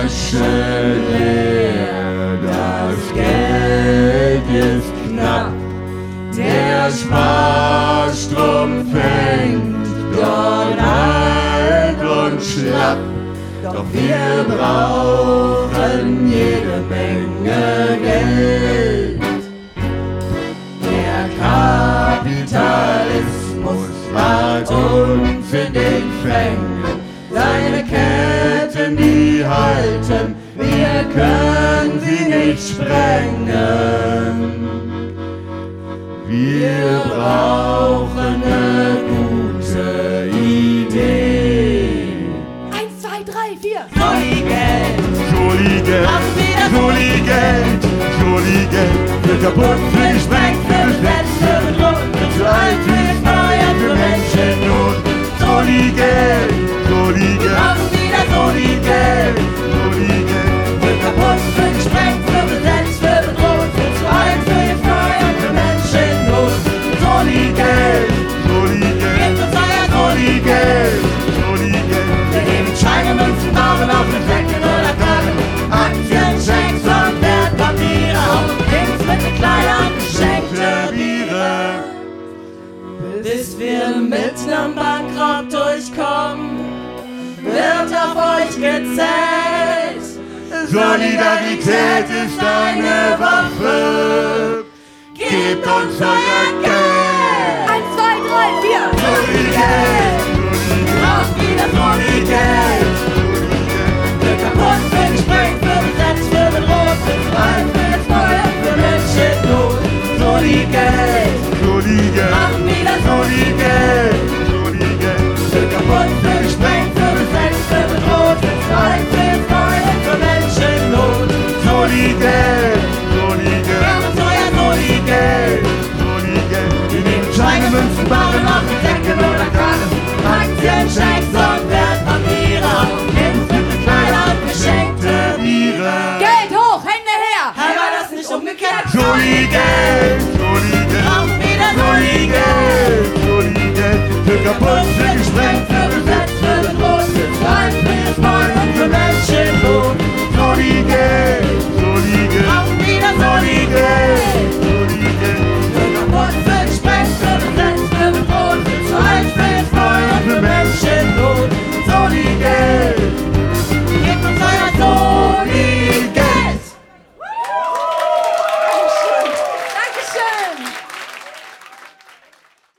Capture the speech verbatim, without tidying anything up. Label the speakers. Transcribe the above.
Speaker 1: Tasche leer, das Geld ist knapp. Der Sparstrumpf hängt dort alt und schlapp. Doch wir brauchen jede Menge Geld. Der Kapitalismus hat uns in den Fängen. Seine Ketten, die halten, wir können sie nicht sprengen. Wir brauchen eine gute Idee.
Speaker 2: Eins, zwei, drei, vier.
Speaker 1: Soli-Geld, Soli-Geld, Soli-Geld, Soli-Geld. Für kaputt, für gesprengt, für besetzt, für bedroht, für zu alt, für gefeuert, für Menschen in Not. Soli-Geld, Soli-Geld, brauchen wieder Soli-Geld, Soli-Geld. Für kaputt, für gesprengt, für besetzt, für bedroht, für zu alt, für gefeuert, für Menschen in Not. Soli-Geld, Soli-Geld, gebt uns euer Soli-Geld, Soli-Geld. Wir geben Scheine, Münzen, Barren auf den Säcken oder Karren, Aktien, Schecks und Wertpapiere, auch Lebensmittel, Kleider und geschenkte Biere. Bis wir mit nem Bankrott durchkommen, wird auf euch gezählt. Solidarität ist eine Waffe, gebt uns euer Geld.
Speaker 2: Eins, zwei, drei, vier.
Speaker 1: Soli-Geld, braucht wieder Soli-Geld. Für kaputt, für gesprengt, für besetzt, für bedroht, für frei, für gefeuert, für Menschen in Not. Soli-Geld, Soli-Geld, braucht wieder Soli-Geld, Soli-Geld. Für kaputt, für gesprengt, für besetzt, für bedroht, für frei, für gefeuert, für Menschen in Not. Soli-Geld, Soli-Geld, gebt uns euer Soli-Geld, Soli-Geld. Wir nehmen Scheine, Münzen, Barren auf den Säcken oder Karren, Aktien, Schecks und Wertpapiere, auch Lebensmittel, Kleider und geschenkte Biere.
Speaker 2: Geld hoch, Hände her.
Speaker 1: Hey, war das nicht umgekehrt? Soli-Geld, Soli-Geld, brauchen wieder Soli-Geld, Soli-Geld. Für kaputt, für gesprengt,